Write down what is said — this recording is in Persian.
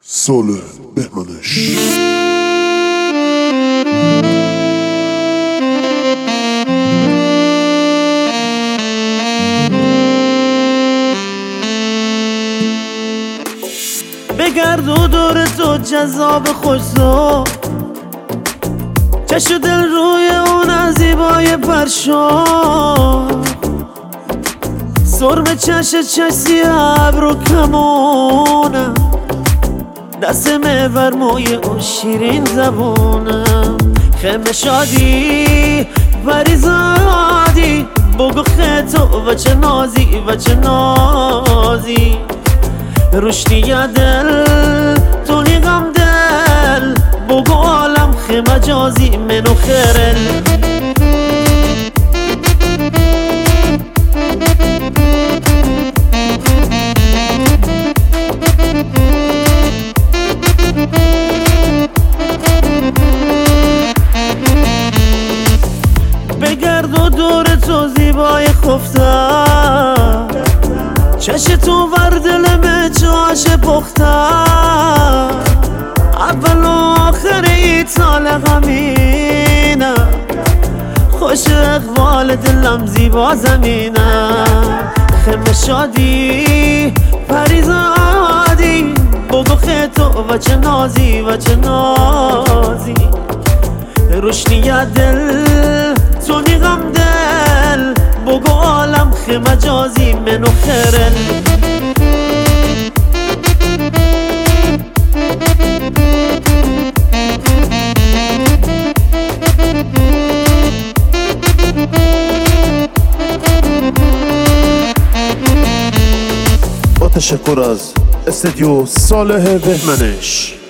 صالح بهمنش. بگرد و دور تو جذاب خوشزا، چشم دل روی اون زیبای پرشان، سرم چش ابرو کمونم، دست بر موی اون شیرین زبونم، خم شادی پریزادی بگو خطو و چه نازی و چه نازی، رشدی دل تو نیغم دل بگو عالم خم جازی منو خیرل. بگرد و دور تو زیبای خفتم، چش تو بر دل به چاش پختم، اول و آخر این سال غمینم، خوش اقبال دلم زیبا زمینم، خم شادی پریزادی بگو خطو و چه نازی و چه نازی، روشنی دل تو نیغم دل بگو عالم خم جازی منو خیرل. با تشکر از استودیو صالح بهمنش.